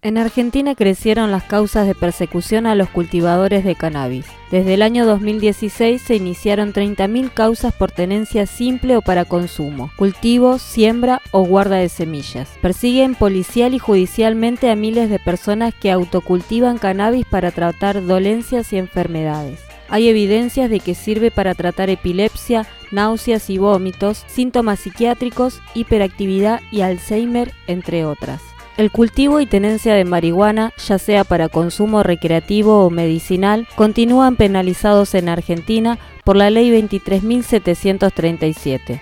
En Argentina crecieron las causas de persecución a los cultivadores de cannabis. Desde el año 2016 se iniciaron 30.000 causas por tenencia simple o para consumo, cultivo, siembra o guarda de semillas. Persiguen policial y judicialmente a miles de personas que autocultivan cannabis para tratar dolencias y enfermedades. Hay evidencias de que sirve para tratar epilepsia, náuseas y vómitos, síntomas psiquiátricos, hiperactividad y Alzheimer, entre otras. El cultivo y tenencia de marihuana, ya sea para consumo recreativo o medicinal, continúan penalizados en Argentina por la Ley 23.737.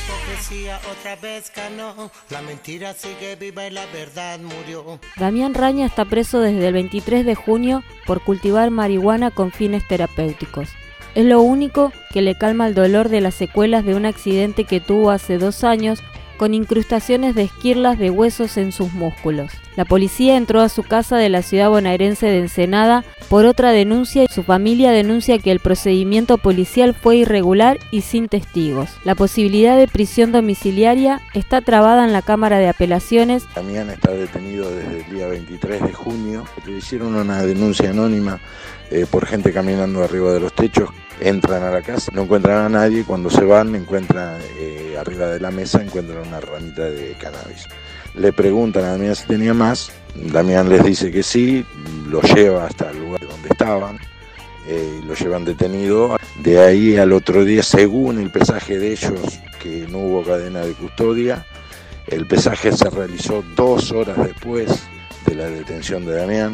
Damián Raña está preso desde el 23 de junio por cultivar marihuana con fines terapéuticos. Es lo único que le calma el dolor de las secuelas de un accidente que tuvo hace 2 años con incrustaciones de esquirlas de huesos en sus músculos. La policía entró a su casa de la ciudad bonaerense de Ensenada por otra denuncia y su familia denuncia que el procedimiento policial fue irregular y sin testigos. La posibilidad de prisión domiciliaria está trabada en la Cámara de Apelaciones. Damián está detenido desde el día 23 de junio. Le hicieron una denuncia anónima por gente caminando arriba de los techos. Entran a la casa, no encuentran a nadie, cuando se van encuentran arriba de la mesa encuentran una ramita de cannabis. Le preguntan a Damián si tenía más, Damián les dice que sí, lo lleva hasta el lugar donde estaban y lo llevan detenido. De ahí al otro día, según el pesaje de ellos, que no hubo cadena de custodia, el pesaje se realizó 2 horas después de la detención de Damián.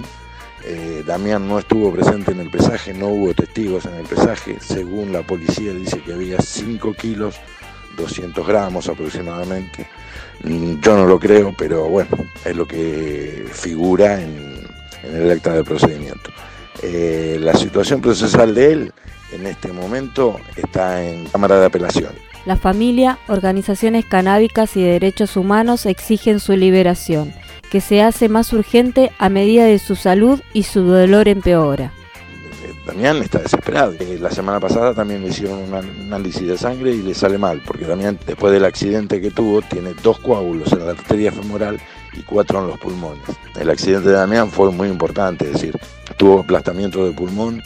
Damián no estuvo presente en el pesaje, no hubo testigos en el pesaje. Según la policía dice que había 5 kilos, 200 gramos aproximadamente. Yo no lo creo, pero bueno, es lo que figura en el acta de procedimiento. La situación procesal de él en este momento está en Cámara de Apelación. La familia, organizaciones canábicas y derechos humanos exigen su liberación, que se hace más urgente a medida de su salud y su dolor empeora. Damián está desesperado. La semana pasada también le hicieron un análisis de sangre y le sale mal, porque Damián, después del accidente que tuvo, tiene 2 coágulos en la arteria femoral y 4 en los pulmones. El accidente de Damián fue muy importante, es decir, tuvo aplastamiento de pulmón,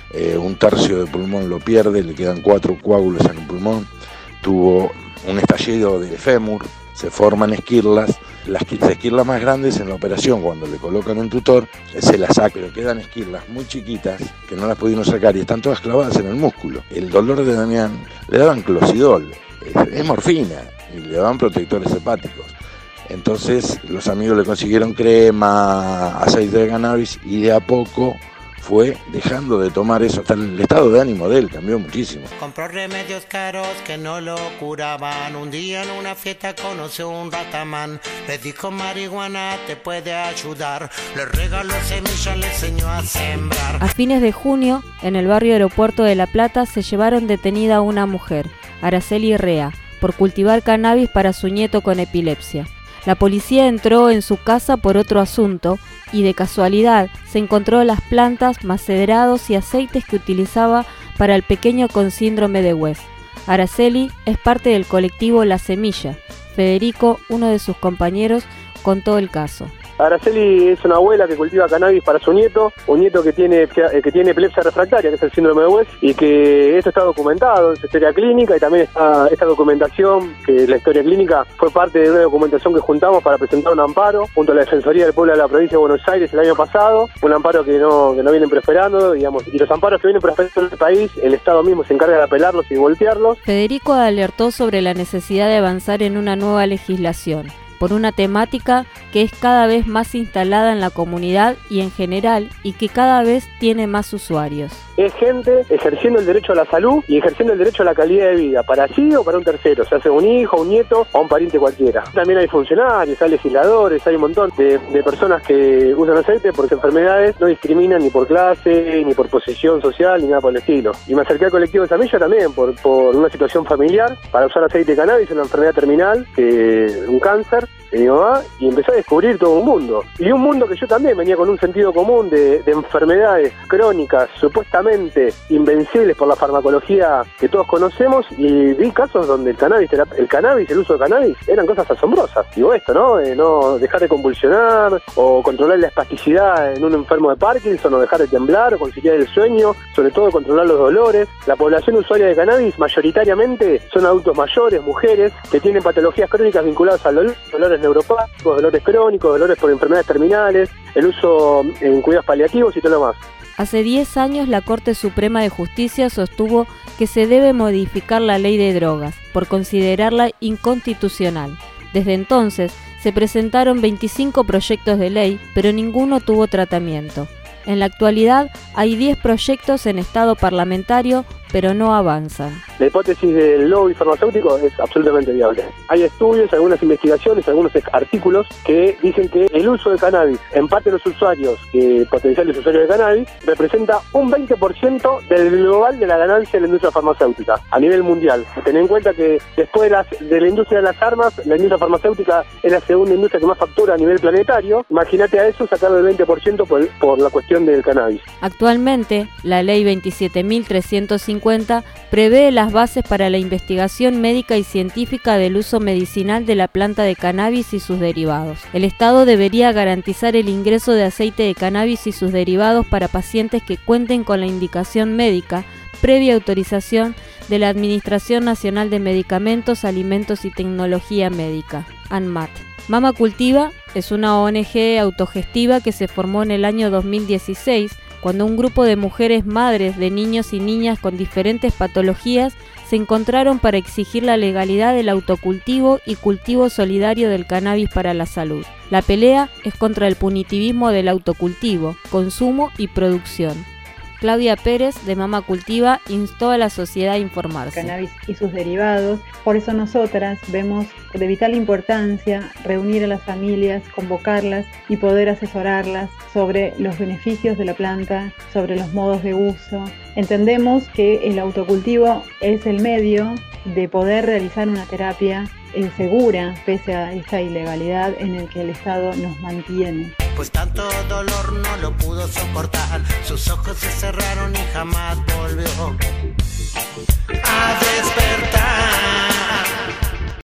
1/3 de pulmón lo pierde, le quedan 4 coágulos en el pulmón, tuvo un estallido de fémur, se forman esquirlas. Las esquirlas más grandes en la operación, cuando le colocan un tutor, se las saca, pero quedan esquirlas muy chiquitas que no las pudieron sacar y están todas clavadas en el músculo. El dolor de Damián le daban clocidol, es morfina, y le daban protectores hepáticos. Entonces los amigos le consiguieron crema, aceite de cannabis y de a poco fue dejando de tomar eso. Hasta el estado de ánimo de él cambió muchísimo. Compró remedios caros que no lo curaban. Un día en una fiesta conoció un ratamán. Le dijo marihuana te puede ayudar. Le regaló semillas, le enseñó a sembrar. A fines de junio, en el barrio Aeropuerto de La Plata, se llevaron detenida a una mujer, Araceli Rea, por cultivar cannabis para su nieto con epilepsia. La policía entró en su casa por otro asunto y de casualidad se encontró las plantas, macerados y aceites que utilizaba para el pequeño con síndrome de West. Araceli es parte del colectivo La Semilla. Federico, uno de sus compañeros, contó el caso. Araceli es una abuela que cultiva cannabis para su nieto, un nieto que tiene epilepsia refractaria, que es el síndrome de West, y que esto está documentado en su historia clínica, y también está esta documentación, que la historia clínica fue parte de una documentación que juntamos para presentar un amparo junto a la Defensoría del Pueblo de la Provincia de Buenos Aires el año pasado, un amparo que no vienen prosperando, digamos, y los amparos que vienen prosperando en el país, el Estado mismo se encarga de apelarlos y voltearlos. Federico alertó sobre la necesidad de avanzar en una nueva legislación, por una temática que es cada vez más instalada en la comunidad y en general, y que cada vez tiene más usuarios. Es gente ejerciendo el derecho a la salud y ejerciendo el derecho a la calidad de vida, para sí o para un tercero, se hace un hijo, un nieto o un pariente cualquiera. También hay funcionarios, hay legisladores, hay un montón de personas que usan aceite porque enfermedades no discriminan ni por clase, ni por posición social, ni nada por el estilo. Y me acerqué al colectivo de Samilla también por una situación familiar, para usar aceite de cannabis, una enfermedad terminal, un cáncer, de mi mamá y empecé a descubrir todo un mundo. Y un mundo que yo también venía con un sentido común de enfermedades crónicas supuestamente invencibles por la farmacología que todos conocemos, y vi casos donde el uso de cannabis, eran cosas asombrosas. Digo esto, ¿no? No dejar de convulsionar, o controlar la espasticidad en un enfermo de Parkinson, o dejar de temblar, o conciliar el sueño, sobre todo controlar los dolores. La población usuaria de cannabis mayoritariamente son adultos mayores, mujeres, que tienen patologías crónicas vinculadas al dolor, dolores neuropáticos, dolores crónicos, dolores por enfermedades terminales, el uso en cuidados paliativos y todo lo más. Hace 10 años la Corte Suprema de Justicia sostuvo que se debe modificar la ley de drogas por considerarla inconstitucional. Desde entonces se presentaron 25 proyectos de ley, pero ninguno tuvo tratamiento. En la actualidad hay 10 proyectos en estado parlamentario, pero no avanzan. La hipótesis del lobby farmacéutico es absolutamente viable. Hay estudios, algunas investigaciones, algunos artículos que dicen que el uso de cannabis en parte de los usuarios, potenciales usuarios de cannabis, representa un 20% del global de la ganancia de la industria farmacéutica a nivel mundial. Ten en cuenta que después de la industria de las armas, la industria farmacéutica es la segunda industria que más factura a nivel planetario. Imagínate a eso sacarle el 20% por la cuestión del cannabis. Actualmente, la ley 27.350 prevé las bases para la investigación médica y científica del uso medicinal de la planta de cannabis y sus derivados. El Estado debería garantizar el ingreso de aceite de cannabis y sus derivados para pacientes que cuenten con la indicación médica previa autorización de la Administración Nacional de Medicamentos, Alimentos y Tecnología Médica, ANMAT. Mama Cultiva es una ONG autogestiva que se formó en el año 2016, cuando un grupo de mujeres madres de niños y niñas con diferentes patologías se encontraron para exigir la legalidad del autocultivo y cultivo solidario del cannabis para la salud. La pelea es contra el punitivismo del autocultivo, consumo y producción. Claudia Pérez, de Mama Cultiva, instó a la sociedad a informarse. Cannabis y sus derivados. Por eso nosotras vemos de vital importancia reunir a las familias, convocarlas y poder asesorarlas sobre los beneficios de la planta, sobre los modos de uso. Entendemos que el autocultivo es el medio de poder realizar una terapia segura, pese a esta ilegalidad en el que el Estado nos mantiene. Pues tanto dolor no lo pudo soportar, sus ojos se cerraron y jamás volvió a despertar.